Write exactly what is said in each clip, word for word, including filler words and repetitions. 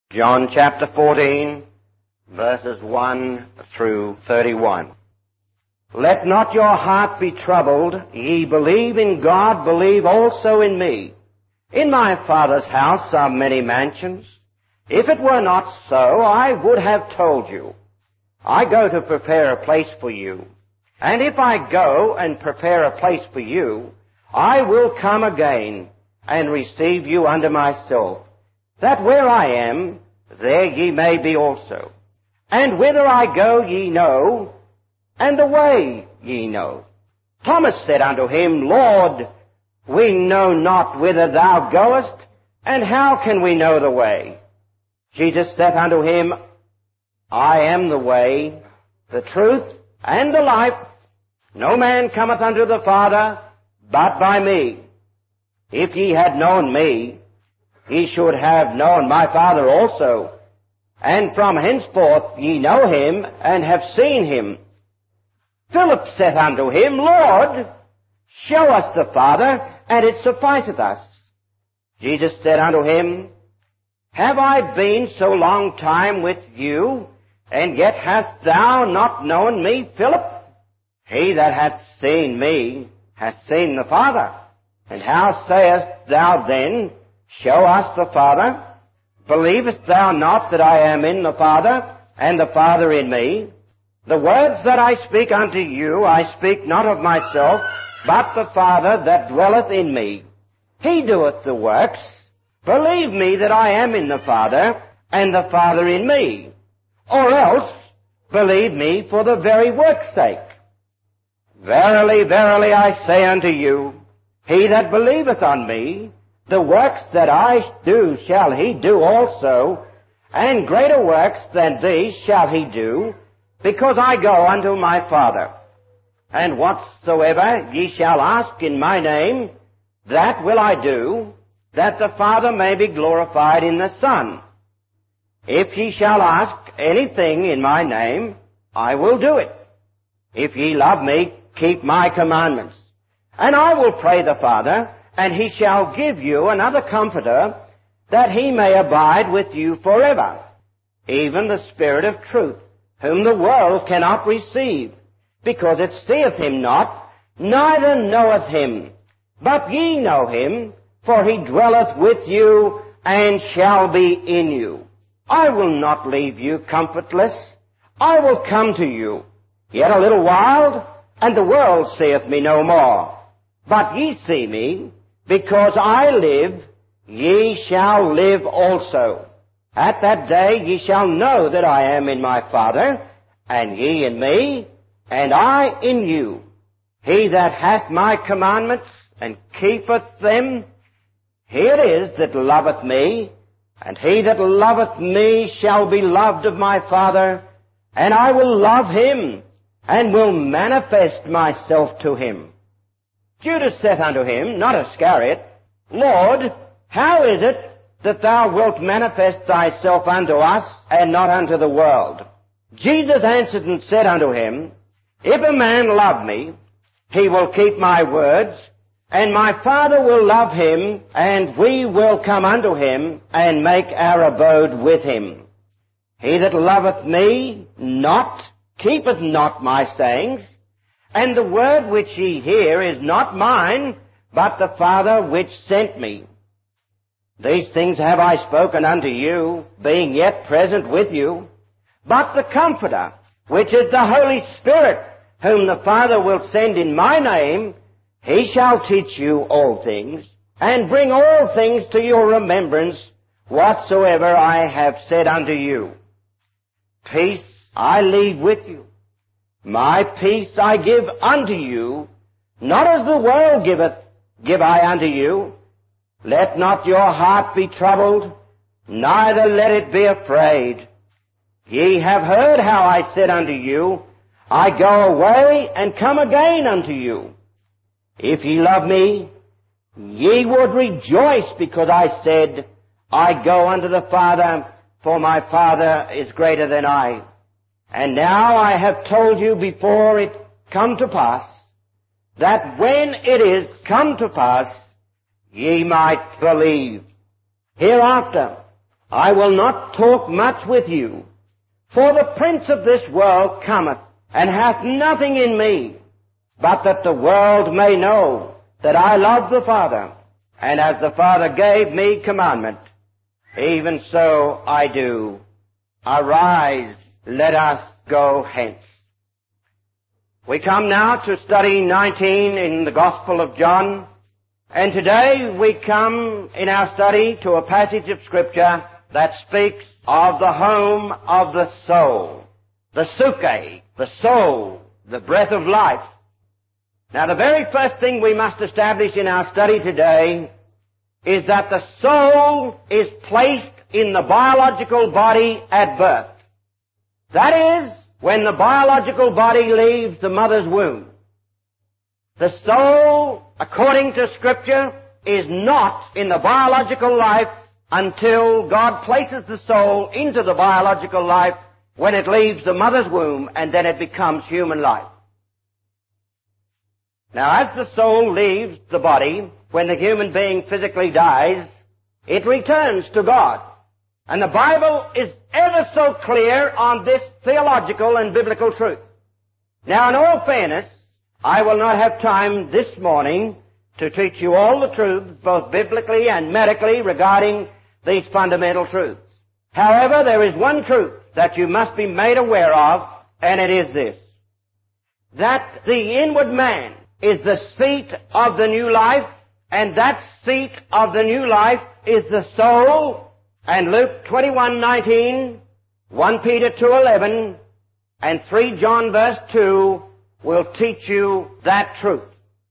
John chapter fourteen, verses one through thirty-one. Let not your heart be troubled. Ye believe in God, believe also in me. In my Father's house are many mansions. If it were not so, I would have told you. I go to prepare a place for you. And if I go and prepare a place for you, I will come again and receive you unto myself, that where I am, there ye may be also. And whither I go ye know, and the way ye know. Thomas said unto him, Lord, we know not whither thou goest, and how can we know the way? Jesus saith unto him, I am the way, the truth, and the life. No man cometh unto the Father but by me. If ye had known me, ye should have known my Father also. And from henceforth ye know him, and have seen him. Philip saith unto him, Lord, show us the Father, and it sufficeth us. Jesus said unto him, Have I been so long time with you, and yet hast thou not known me, Philip? He that hath seen me hath seen the Father. And how sayest thou then, Show us the Father? Believest thou not that I am in the Father, and the Father in me? The words that I speak unto you, I speak not of myself, but the Father that dwelleth in me. He doeth the works. Believe me that I am in the Father, and the Father in me. Or else, believe me for the very work's sake. Verily, verily, I say unto you, he that believeth on me, the works that I do shall he do also, and greater works than these shall he do, because I go unto my Father. And whatsoever ye shall ask in my name, that will I do, that the Father may be glorified in the Son. If ye shall ask anything in my name, I will do it. If ye love me, keep my commandments. And I will pray the Father, and he shall give you another Comforter, that he may abide with you forever, even the Spirit of truth, whom the world cannot receive, because it seeth him not, neither knoweth him. But ye know him, for he dwelleth with you, and shall be in you. I will not leave you comfortless. I will come to you. Yet a little while, and the world seeth me no more. But ye see me, because I live, ye shall live also. At that day ye shall know that I am in my Father, and ye in me, and I in you. He that hath my commandments, and keepeth them, he it is that loveth me, and he that loveth me shall be loved of my Father, and I will love him, and will manifest myself to him. Judas saith unto him, not Iscariot, Lord, how is it that thou wilt manifest thyself unto us, and not unto the world? Jesus answered and said unto him, If a man love me, he will keep my words, and my Father will love him, and we will come unto him, and make our abode with him. He that loveth me not, keepeth not my sayings, and the word which ye hear is not mine, but the Father which sent me. These things have I spoken unto you, being yet present with you. But the Comforter, which is the Holy Spirit, whom the Father will send in my name, he shall teach you all things, and bring all things to your remembrance, whatsoever I have said unto you. Peace I leave with you. My peace I give unto you, not as the world giveth, give I unto you. Let not your heart be troubled, neither let it be afraid. Ye have heard how I said unto you, I go away and come again unto you. If ye love me, ye would rejoice because I said, I go unto the Father, for my Father is greater than I. And now I have told you before it come to pass, that when it is come to pass, ye might believe. Hereafter I will not talk much with you, for the prince of this world cometh, and hath nothing in me, but that the world may know that I love the Father, and as the Father gave me commandment, even so I do. Arise, let us go hence. We come now to study nineteen in the Gospel of John, and today we come in our study to a passage of Scripture that speaks of the home of the soul, the psyche, the soul, the breath of life. Now, the very first thing we must establish in our study today is that the soul is placed in the biological body at birth. That is, when the biological body leaves the mother's womb. The soul, according to Scripture, is not in the biological life until God places the soul into the biological life when it leaves the mother's womb, and then it becomes human life. Now, as the soul leaves the body, when the human being physically dies, it returns to God. And the Bible is ever so clear on this theological and biblical truth. Now, in all fairness, I will not have time this morning to teach you all the truths, both biblically and medically, regarding these fundamental truths. However, there is one truth that you must be made aware of, and it is this: that the inward man is the seat of the new life, and that seat of the new life is the soul. And Luke twenty-one nineteen, First Peter two eleven, and three John verse two will teach you that truth.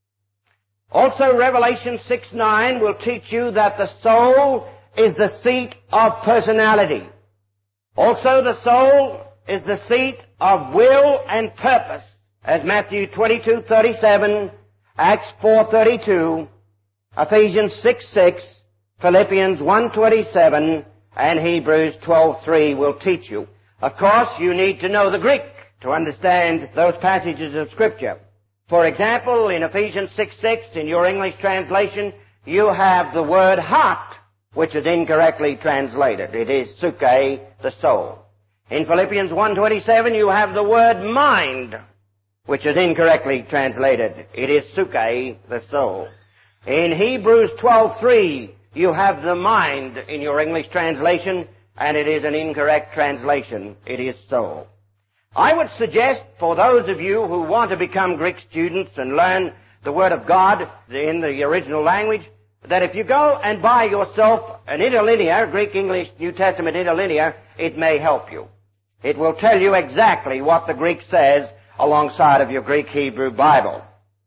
Also, Revelation six nine will teach you that the soul is the seat of personality. Also, the soul is the seat of will and purpose, as Matthew twenty-two thirty-seven, Acts four thirty-two, Ephesians six six, Philippians one twenty-seven, and Hebrews twelve three will teach you. Of course, you need to know the Greek to understand those passages of Scripture. For example, in Ephesians six six, in your English translation, you have the word heart, which is incorrectly translated. It is psyche, the soul. In Philippians one twenty-seven, you have the word mind, which is incorrectly translated. It is psyche, the soul. In Hebrews twelve three, you have the mind in your English translation, and it is an incorrect translation. It is soul. I would suggest, for those of you who want to become Greek students and learn the Word of God in the original language, that if you go and buy yourself an interlinear, Greek-English New Testament interlinear, it may help you. It will tell you exactly what the Greek says alongside of your Greek-Hebrew Bible.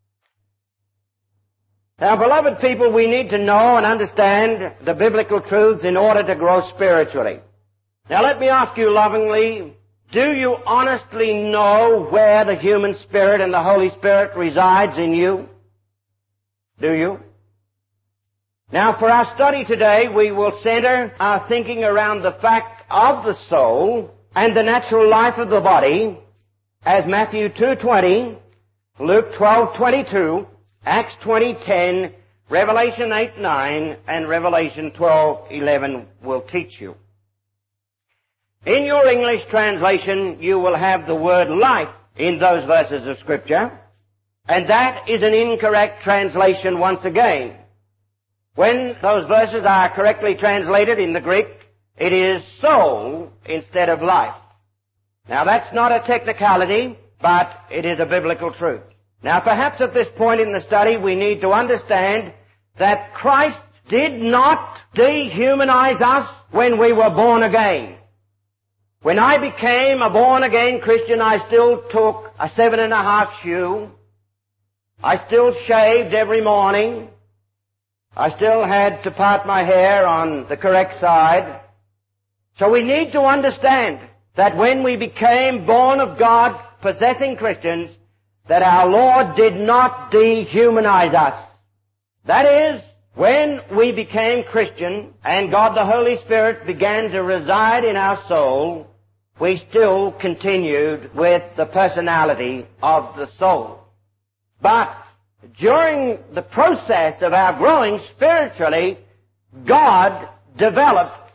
Now, beloved people, we need to know and understand the biblical truths in order to grow spiritually. Now, let me ask you lovingly, do you honestly know where the human spirit and the Holy Spirit resides in you? Do you? Now, for our study today, we will center our thinking around the fact of the soul and the natural life of the body, as Matthew two twenty, Luke twelve twenty-two, Acts twenty ten, Revelation eight nine, and Revelation twelve eleven will teach you. In your English translation, you will have the word life in those verses of Scripture, and that is an incorrect translation once again. When those verses are correctly translated in the Greek, it is soul instead of life. Now, that's not a technicality, but it is a biblical truth. Now, perhaps at this point in the study, we need to understand that Christ did not dehumanize us when we were born again. When I became a born-again Christian, I still took a seven and a half shoe. I still shaved every morning. I still had to part my hair on the correct side. So we need to understand that when we became born of God, possessing Christians, that our Lord did not dehumanize us. That is, when we became Christian and God the Holy Spirit began to reside in our soul, we still continued with the personality of the soul. But during the process of our growing spiritually, God developed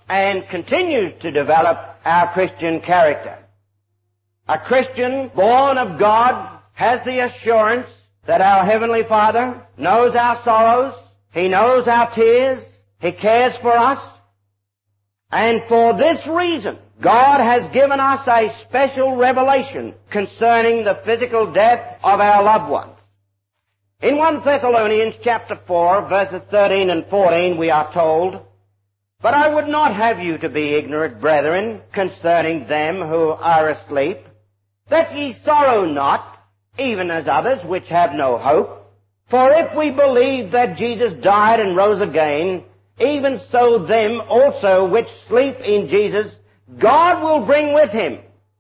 and continues to develop our Christian character. A Christian born of God has the assurance that our Heavenly Father knows our sorrows, He knows our tears, He cares for us, and for this reason, God has given us a special revelation concerning the physical death of our loved ones. In First Thessalonians chapter four, verses thirteen and fourteen, we are told, "But I would not have you to be ignorant, brethren, concerning them who are asleep, that ye sorrow not, even as others which have no hope. For if we believe that Jesus died and rose again, even so them also which sleep in Jesus, God will bring with Him."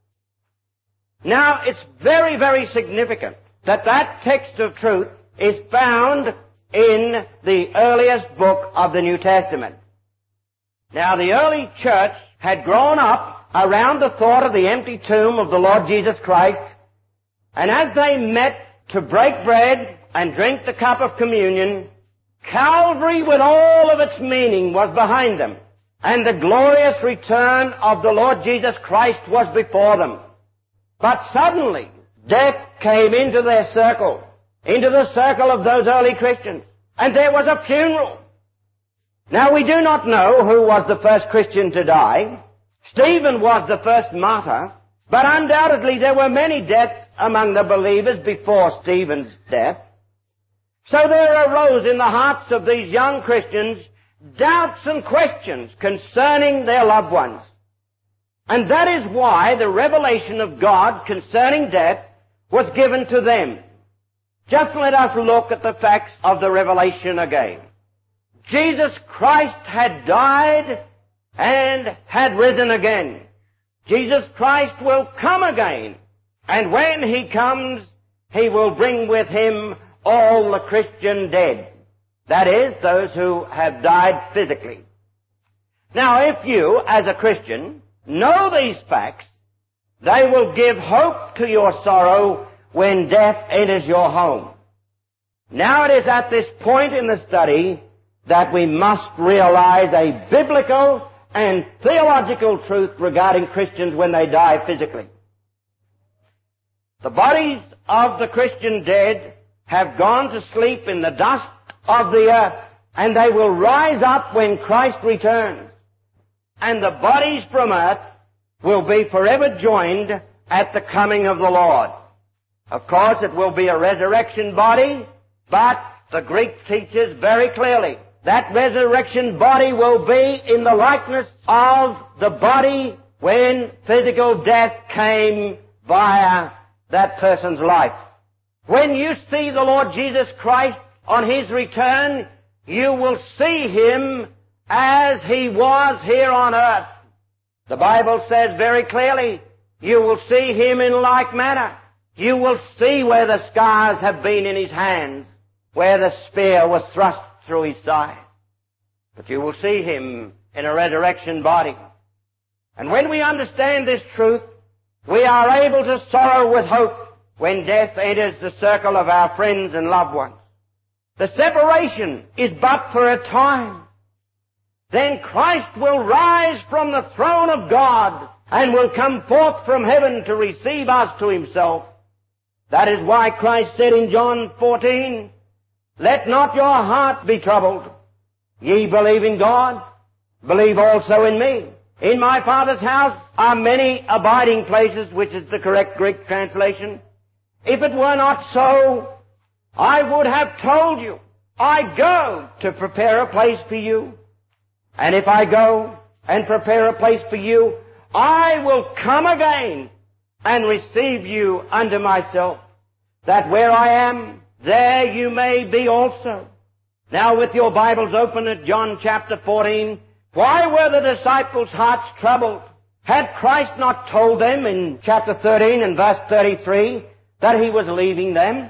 Now, it's very, very significant that that text of truth is found in the earliest book of the New Testament. Now, the early church had grown up around the thought of the empty tomb of the Lord Jesus Christ, and as they met to break bread and drink the cup of communion, Calvary with all of its meaning was behind them, and the glorious return of the Lord Jesus Christ was before them. But suddenly, death came into their circle, into the circle of those early Christians, and there was a funeral. Now, we do not know who was the first Christian to die. Stephen was the first martyr, but undoubtedly there were many deaths among the believers before Stephen's death. So there arose in the hearts of these young Christians doubts and questions concerning their loved ones. And that is why the revelation of God concerning death was given to them. Just let us look at the facts of the revelation again. Jesus Christ had died and had risen again. Jesus Christ will come again. And when He comes, He will bring with Him all the Christian dead. That is, those who have died physically. Now, if you, as a Christian, know these facts, they will give hope to your sorrow when death enters your home. Now it is at this point in the study that we must realize a biblical and theological truth regarding Christians when they die physically. The bodies of the Christian dead have gone to sleep in the dust of the earth, and they will rise up when Christ returns. And the bodies from earth will be forever joined at the coming of the Lord. Of course, it will be a resurrection body, but the Greek teaches very clearly that resurrection body will be in the likeness of the body when physical death came via that person's life. When you see the Lord Jesus Christ on His return, you will see Him as He was here on earth. The Bible says very clearly, you will see Him in like manner. You will see where the scars have been in His hands, where the spear was thrust through His side. But you will see Him in a resurrection body. And when we understand this truth, we are able to sorrow with hope when death enters the circle of our friends and loved ones. The separation is but for a time. Then Christ will rise from the throne of God and will come forth from heaven to receive us to Himself. That is why Christ said in John fourteen, "Let not your heart be troubled. Ye believe in God, believe also in me. In my Father's house are many abiding places," which is the correct Greek translation. "If it were not so, I would have told you. I go to prepare a place for you. And if I go and prepare a place for you, I will come again and receive you unto myself, that where I am, there you may be also." Now, with your Bibles open at John chapter fourteen, why were the disciples' hearts troubled? Had Christ not told them in chapter thirteen and verse thirty-three that He was leaving them?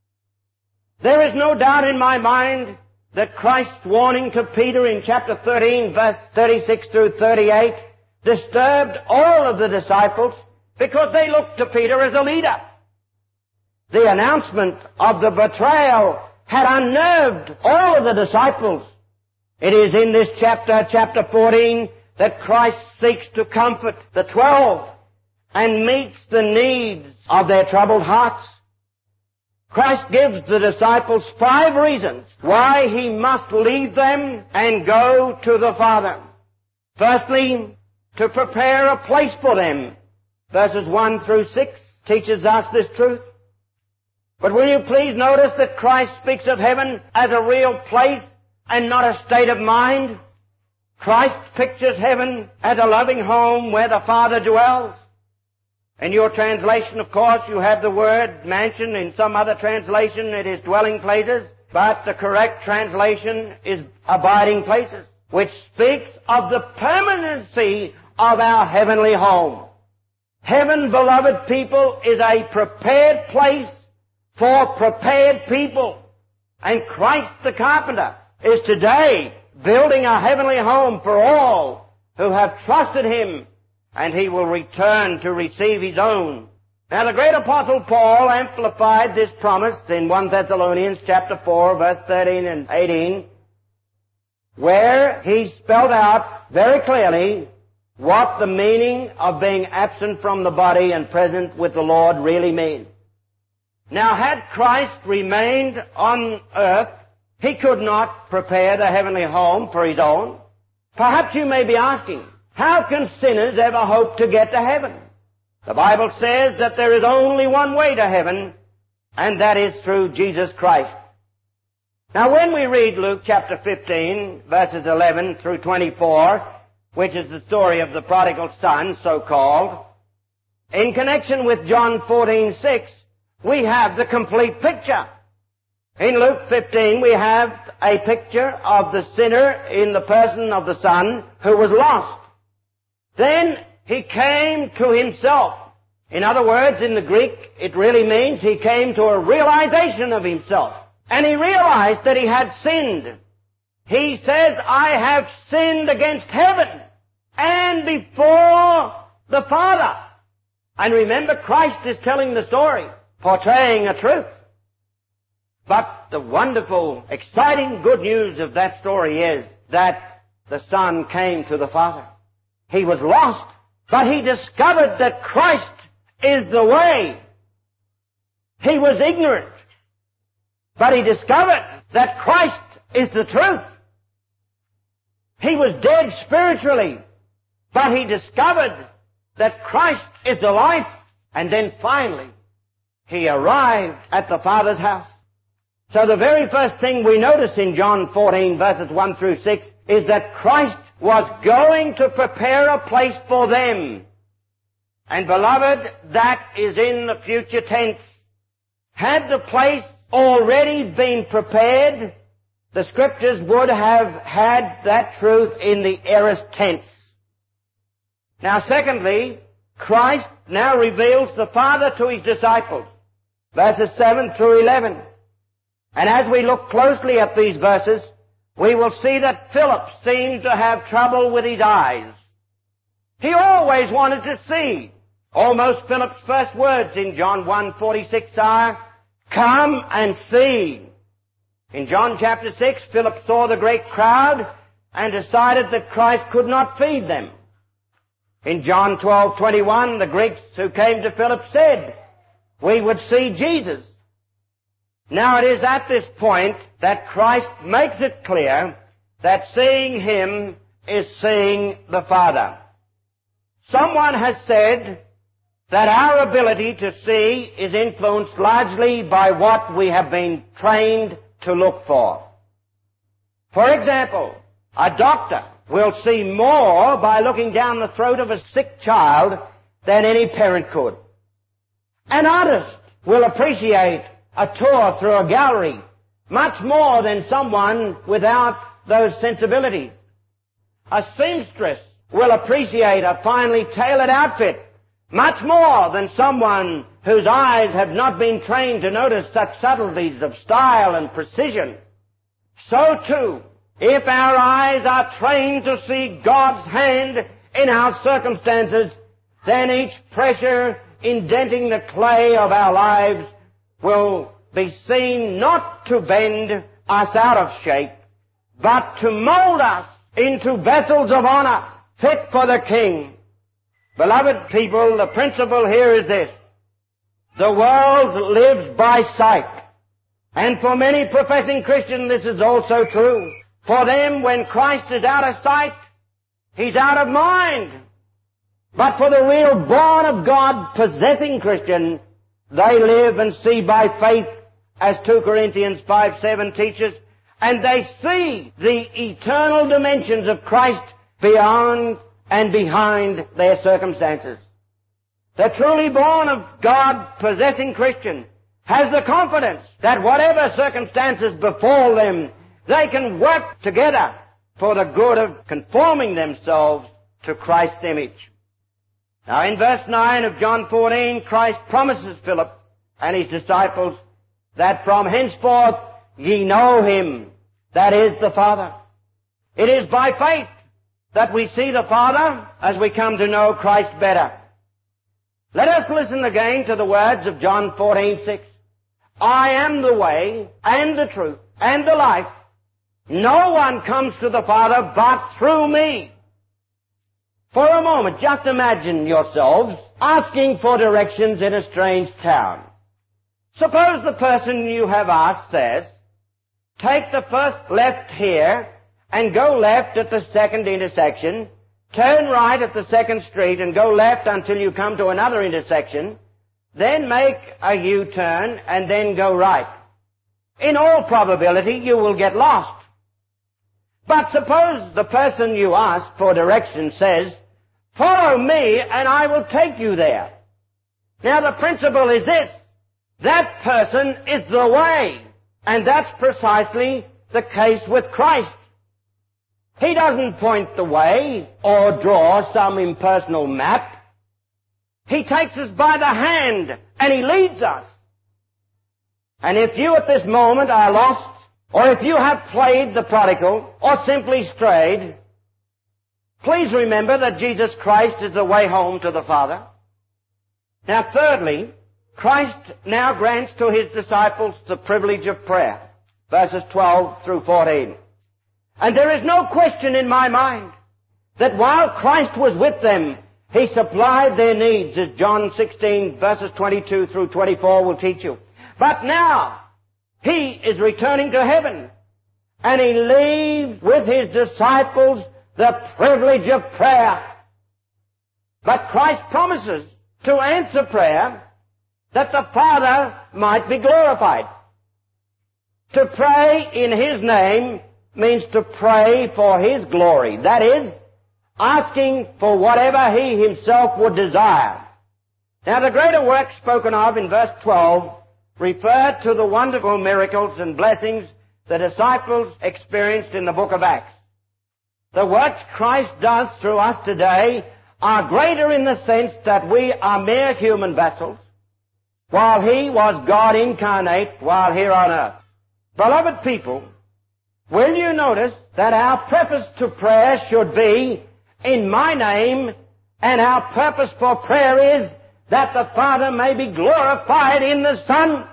There is no doubt in my mind that Christ's warning to Peter in chapter thirteen, verse thirty-six through thirty-eight, disturbed all of the disciples because they looked to Peter as a leader. The announcement of the betrayal had unnerved all of the disciples. It is in this chapter, chapter fourteen, that Christ seeks to comfort the twelve and meets the needs of their troubled hearts. Christ gives the disciples five reasons why He must leave them and go to the Father. Firstly, to prepare a place for them. Verses one through six teaches us this truth. But will you please notice that Christ speaks of heaven as a real place and not a state of mind? Christ pictures heaven as a loving home where the Father dwells. In your translation, of course, you have the word mansion. In some other translation, it is dwelling places. But the correct translation is abiding places, which speaks of the permanency of our heavenly home. Heaven, beloved people, is a prepared place for prepared people. And Christ the carpenter is today building a heavenly home for all who have trusted Him, and He will return to receive His own. Now the great apostle Paul amplified this promise in First Thessalonians chapter four, verse thirteen and eighteen, where he spelled out very clearly what the meaning of being absent from the body and present with the Lord really means. Now, had Christ remained on earth, He could not prepare the heavenly home for His own. Perhaps you may be asking, how can sinners ever hope to get to heaven? The Bible says that there is only one way to heaven, and that is through Jesus Christ. Now, when we read Luke chapter fifteen, verses eleven through twenty-four, which is the story of the prodigal son, so-called, in connection with John fourteen six, we have the complete picture. In Luke fifteen, we have a picture of the sinner in the person of the son who was lost. Then he came to himself. In other words, in the Greek, it really means he came to a realization of himself. And he realized that he had sinned. He says, I have sinned against heaven and before the Father. And remember, Christ is telling the story, portraying a truth. But the wonderful, exciting good news of that story is that the Son came to the Father. He was lost, but he discovered that Christ is the way. He was ignorant, but he discovered that Christ is the truth. He was dead spiritually, but he discovered that Christ is the life. And then finally, he arrived at the Father's house. So the very first thing we notice in John fourteen, verses one through six, is that Christ was going to prepare a place for them. And beloved, that is in the future tense. Had the place already been prepared, the Scriptures would have had that truth in the aorist tense. Now secondly, Christ now reveals the Father to His disciples. Verses seven through eleven. And as we look closely at these verses, we will see that Philip seemed to have trouble with his eyes. He always wanted to see. Almost Philip's first words in John one forty-six are, come and see. In John chapter six, Philip saw the great crowd and decided that Christ could not feed them. In John twelve twenty-one, the Greeks who came to Philip said, we would see Jesus. Now it is at this point that Christ makes it clear that seeing Him is seeing the Father. Someone has said that our ability to see is influenced largely by what we have been trained to look for. For example, a doctor will see more by looking down the throat of a sick child than any parent could. An artist will appreciate a tour through a gallery much more than someone without those sensibilities. A seamstress will appreciate a finely tailored outfit much more than someone whose eyes have not been trained to notice such subtleties of style and precision. So too, if our eyes are trained to see God's hand in our circumstances, then each pressure indenting the clay of our lives will be seen not to bend us out of shape, but to mold us into vessels of honor fit for the King. Beloved people, the principle here is this. The world lives by sight. And for many professing Christians, this is also true. For them, when Christ is out of sight, He's out of mind. But for the real born of God possessing Christian, they live and see by faith, as two Corinthians five seven teaches, and they see the eternal dimensions of Christ beyond and behind their circumstances. The truly born of God possessing Christian has the confidence that whatever circumstances befall them, they can work together for the good of conforming themselves to Christ's image. Now in verse nine of John fourteen, Christ promises Philip and his disciples that from henceforth ye know Him, that is the Father. It is by faith that we see the Father as we come to know Christ better. Let us listen again to the words of John fourteen six. I am the way and the truth and the life. No one comes to the Father but through me. For a moment, just imagine yourselves asking for directions in a strange town. Suppose the person you have asked says, take the first left here and go left at the second intersection, turn right at the second street and go left until you come to another intersection, then make a U-turn and then go right. In all probability, you will get lost. But suppose the person you ask for direction says, follow me and I will take you there. Now the principle is this. That person is the way. And that's precisely the case with Christ. He doesn't point the way or draw some impersonal map. He takes us by the hand and He leads us. And if you at this moment are lost, or if you have played the prodigal, or simply strayed, please remember that Jesus Christ is the way home to the Father. Now thirdly, Christ now grants to His disciples the privilege of prayer. Verses twelve through fourteen. And there is no question in my mind that while Christ was with them, He supplied their needs, as John sixteen verses twenty-two through twenty-four will teach you. But now, He is returning to heaven, and He leaves with His disciples the privilege of prayer. But Christ promises to answer prayer that the Father might be glorified. To pray in His name means to pray for His glory. That is, asking for whatever He Himself would desire. Now the greater works spoken of in verse twelve refer to the wonderful miracles and blessings the disciples experienced in the book of Acts. The works Christ does through us today are greater in the sense that we are mere human vessels, while He was God incarnate while here on earth. Beloved people, will you notice that our preface to prayer should be, in my name, and our purpose for prayer is that the Father may be glorified in the Son?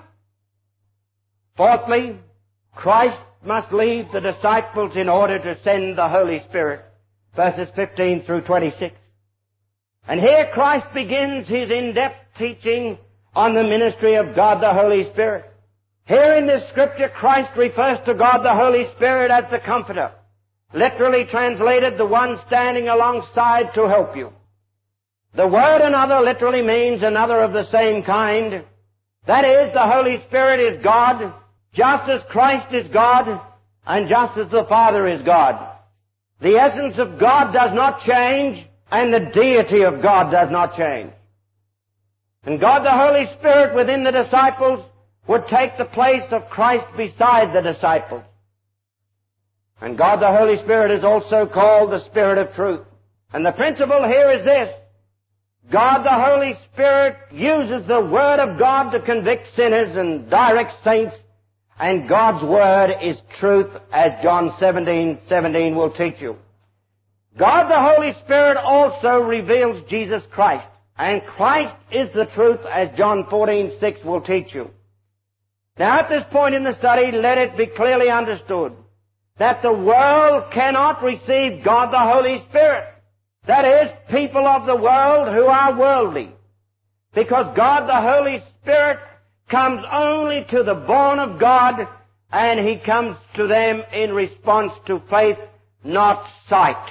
Fourthly, Christ must leave the disciples in order to send the Holy Spirit. Verses fifteen through twenty-six. And here Christ begins His in-depth teaching on the ministry of God the Holy Spirit. Here in this scripture, Christ refers to God the Holy Spirit as the Comforter. Literally translated, the one standing alongside to help you. The word another literally means another of the same kind. That is, the Holy Spirit is God, just as Christ is God, and just as the Father is God. The essence of God does not change, and the deity of God does not change. And God the Holy Spirit within the disciples would take the place of Christ beside the disciples. And God the Holy Spirit is also called the Spirit of truth. And the principle here is this. God the Holy Spirit uses the Word of God to convict sinners and direct saints, and God's Word is truth, as John seventeen seventeen will teach you. God the Holy Spirit also reveals Jesus Christ, and Christ is the truth, as John fourteen six will teach you. Now at this point in the study, let it be clearly understood that the world cannot receive God the Holy Spirit. That is, people of the world who are worldly. Because God the Holy Spirit comes only to the born of God, and He comes to them in response to faith, not sight.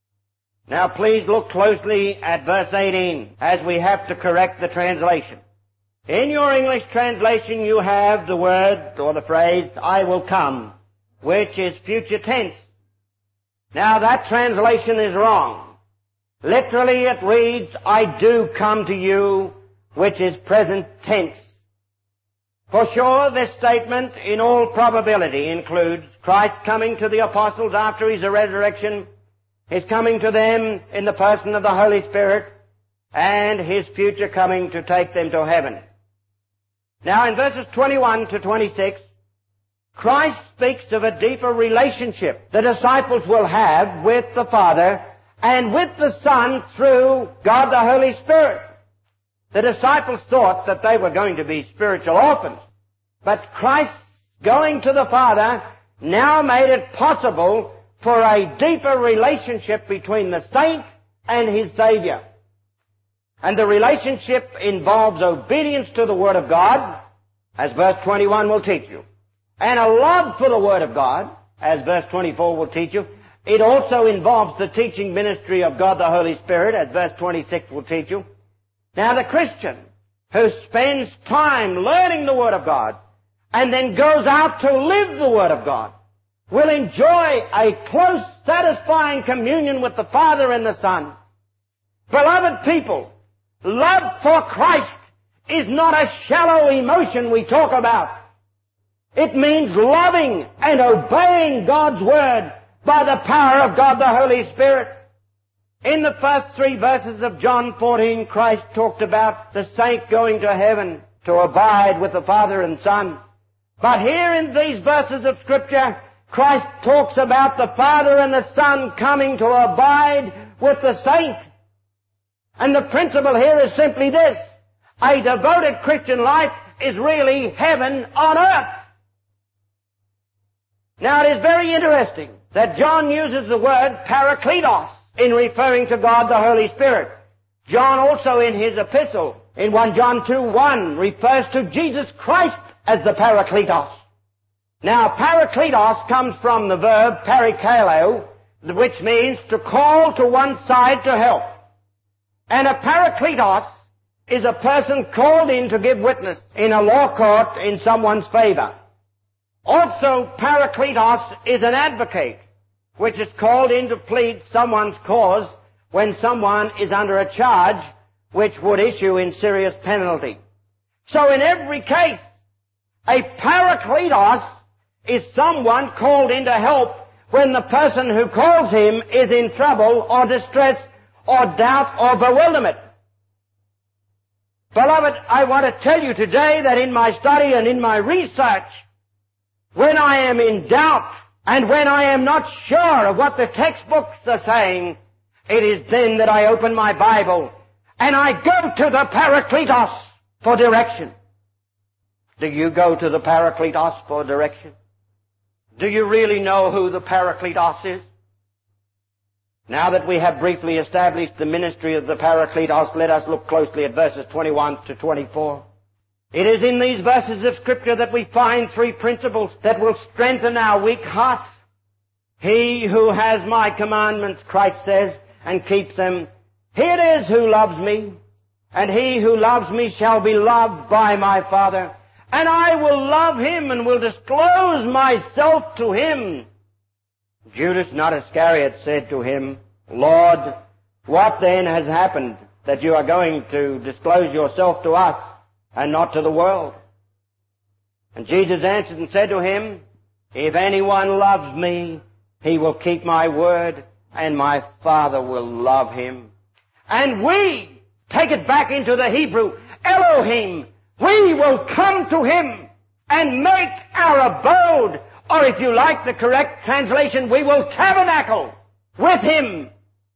Now please look closely at verse eighteen, as we have to correct the translation. In your English translation you have the word, or the phrase, I will come, which is future tense. Now that translation is wrong. Literally it reads, I do come to you, which is present tense. For sure, this statement, in all probability, includes Christ coming to the apostles after His resurrection, His coming to them in the person of the Holy Spirit, and His future coming to take them to heaven. Now, in verses twenty-one to twenty-six, Christ speaks of a deeper relationship the disciples will have with the Father and with the Son through God the Holy Spirit. The disciples thought that they were going to be spiritual orphans. But Christ going to the Father now made it possible for a deeper relationship between the saint and his Savior. And the relationship involves obedience to the Word of God, as verse twenty-one will teach you, and a love for the Word of God, as verse twenty-four will teach you. It also involves the teaching ministry of God the Holy Spirit, as verse twenty-six will teach you. Now the Christian who spends time learning the Word of God and then goes out to live the Word of God will enjoy a close, satisfying communion with the Father and the Son. Beloved people, love for Christ is not a shallow emotion we talk about. It means loving and obeying God's Word by the power of God the Holy Spirit. In the first three verses of John fourteen, Christ talked about the saint going to heaven to abide with the Father and Son. But here in these verses of Scripture, Christ talks about the Father and the Son coming to abide with the saint. And the principle here is simply this: a devoted Christian life is really heaven on earth. Now it is very interesting that John uses the word parakletos in referring to God the Holy Spirit. John also in his epistle, in First John two one, refers to Jesus Christ as the parakletos. Now parakletos comes from the verb parakaleo, which means to call to one side to help. And a parakletos is a person called in to give witness in a law court in someone's favor. Also, parakletos is an advocate, which is called in to plead someone's cause when someone is under a charge which would issue in serious penalty. So in every case, a parakletos is someone called in to help when the person who calls him is in trouble or distress or doubt or bewilderment. Beloved, I want to tell you today that in my study and in my research, when I am in doubt and when I am not sure of what the textbooks are saying, it is then that I open my Bible and I go to the parakletos for direction. Do you go to the parakletos for direction? Do you really know who the parakletos is? Now that we have briefly established the ministry of the parakletos, let us look closely at verses twenty-one to twenty-four. It is in these verses of Scripture that we find three principles that will strengthen our weak hearts. He who has my commandments, Christ says, and keeps them, he it is who loves me, and he who loves me shall be loved by my Father, and I will love him and will disclose myself to him. Judas, not Iscariot, said to him, Lord, what then has happened that you are going to disclose yourself to us and not to the world? And Jesus answered and said to him, if anyone loves me, he will keep my word, and my Father will love him. And we, take it back into the Hebrew, Elohim, we will come to him and make our abode, or if you like the correct translation, we will tabernacle with him.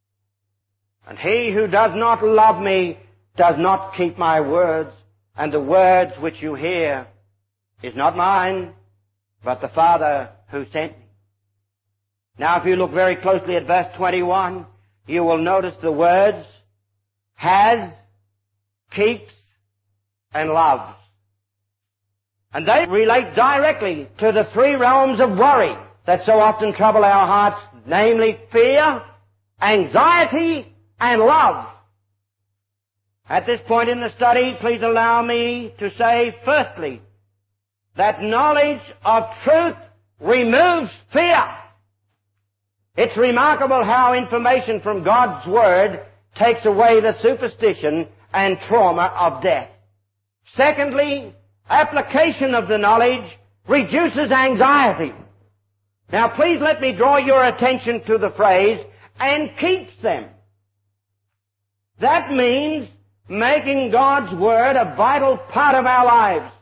And he who does not love me does not keep my words, and the words which you hear is not mine, but the Father who sent me. Now if you look very closely at verse twenty-one, you will notice the words has, keeps, and loves. And they relate directly to the three realms of worry that so often trouble our hearts, namely fear, anxiety, and love. At this point in the study, please allow me to say, firstly, that knowledge of truth removes fear. It's remarkable how information from God's Word takes away the superstition and trauma of death. Secondly, application of the knowledge reduces anxiety. Now please let me draw your attention to the phrase, and keeps them. That means making God's Word a vital part of our lives.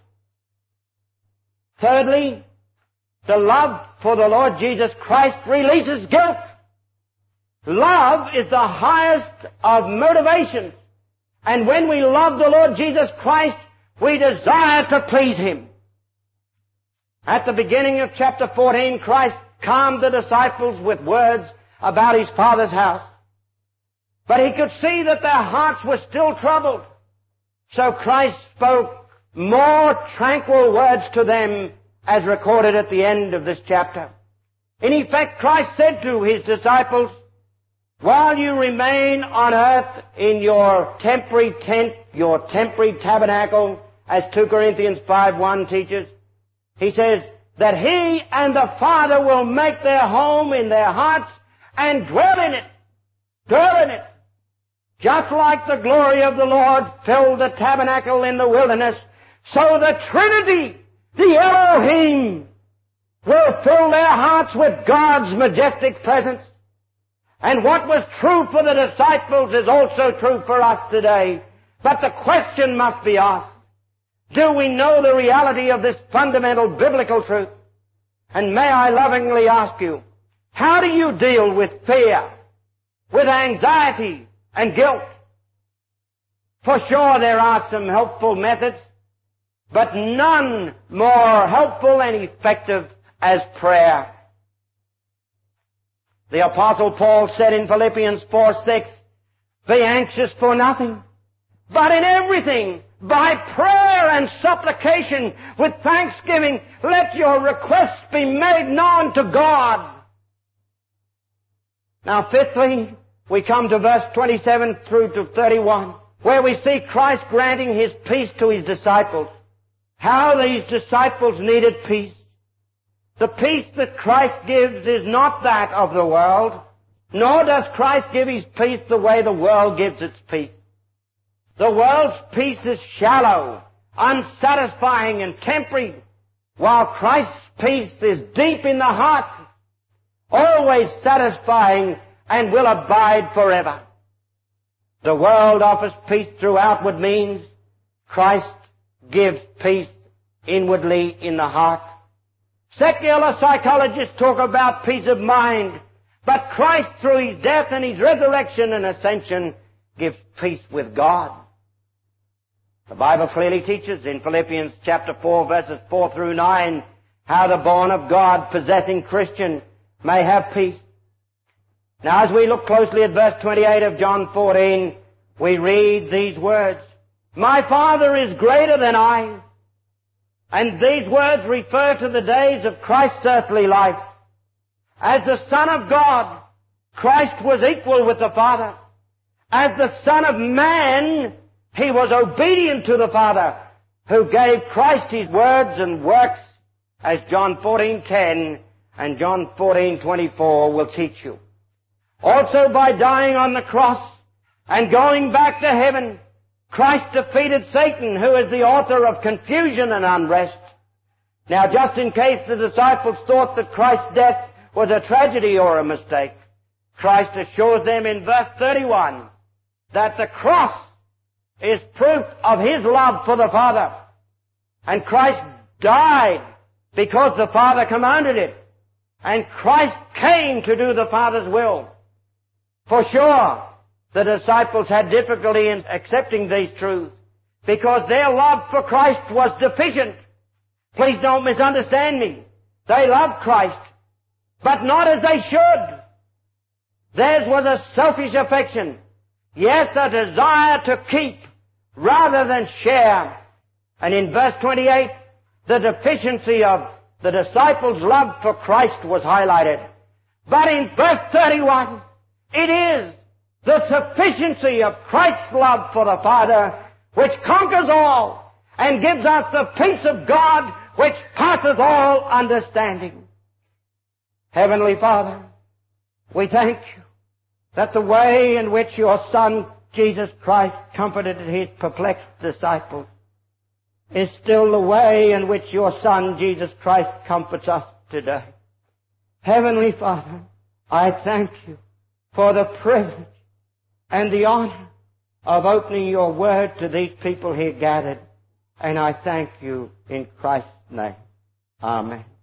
Thirdly, the love for the Lord Jesus Christ releases guilt. Love is the highest of motivations. And when we love the Lord Jesus Christ, we desire to please Him. At the beginning of chapter fourteen, Christ calmed the disciples with words about His Father's house. But He could see that their hearts were still troubled. So Christ spoke more tranquil words to them as recorded at the end of this chapter. In effect, Christ said to His disciples, while you remain on earth in your temporary tent, your temporary tabernacle, as two Corinthians five one teaches, He says that He and the Father will make their home in their hearts and dwell in it. Dwell in it. Just like the glory of the Lord filled the tabernacle in the wilderness, so the Trinity, the Elohim, will fill their hearts with God's majestic presence. And what was true for the disciples is also true for us today. But the question must be asked, do we know the reality of this fundamental biblical truth? And may I lovingly ask you, how do you deal with fear, with anxiety, and guilt? For sure there are some helpful methods, but none more helpful and effective as prayer. The Apostle Paul said in Philippians four six, be anxious for nothing, but in everything, by prayer and supplication, with thanksgiving, let your requests be made known to God. Now fifthly, we come to verse twenty-seven through to thirty-one, where we see Christ granting His peace to His disciples. How these disciples needed peace. The peace that Christ gives is not that of the world, nor does Christ give His peace the way the world gives its peace. The world's peace is shallow, unsatisfying, and temporary, while Christ's peace is deep in the heart, always satisfying, and will abide forever. The world offers peace through outward means. Christ gives peace inwardly in the heart. Secular psychologists talk about peace of mind, but Christ, through His death and His resurrection and ascension, gives peace with God. The Bible clearly teaches in Philippians chapter four, verses four through nine, how the born of God, possessing Christian, may have peace. Now, as we look closely at verse twenty-eight of John fourteen, we read these words, my Father is greater than I. And these words refer to the days of Christ's earthly life. As the Son of God, Christ was equal with the Father. As the Son of Man, He was obedient to the Father, who gave Christ His words and works, as John fourteen ten and John fourteen twenty-four will teach you. Also, by dying on the cross and going back to heaven, Christ defeated Satan, who is the author of confusion and unrest. Now, just in case the disciples thought that Christ's death was a tragedy or a mistake, Christ assures them in verse thirty-one that the cross is proof of His love for the Father. And Christ died because the Father commanded it. And Christ came to do the Father's will. For sure, the disciples had difficulty in accepting these truths because their love for Christ was deficient. Please don't misunderstand me. They loved Christ, but not as they should. Theirs was a selfish affection. Yes, a desire to keep rather than share. And in verse twenty-eight, the deficiency of the disciples' love for Christ was highlighted. But in verse thirty-one, it is the sufficiency of Christ's love for the Father which conquers all and gives us the peace of God which passeth all understanding. Heavenly Father, we thank you that the way in which your Son, Jesus Christ, comforted his perplexed disciples is still the way in which your Son, Jesus Christ, comforts us today. Heavenly Father, I thank you for the privilege and the honor of opening your word to these people here gathered. And I thank you in Christ's name. Amen.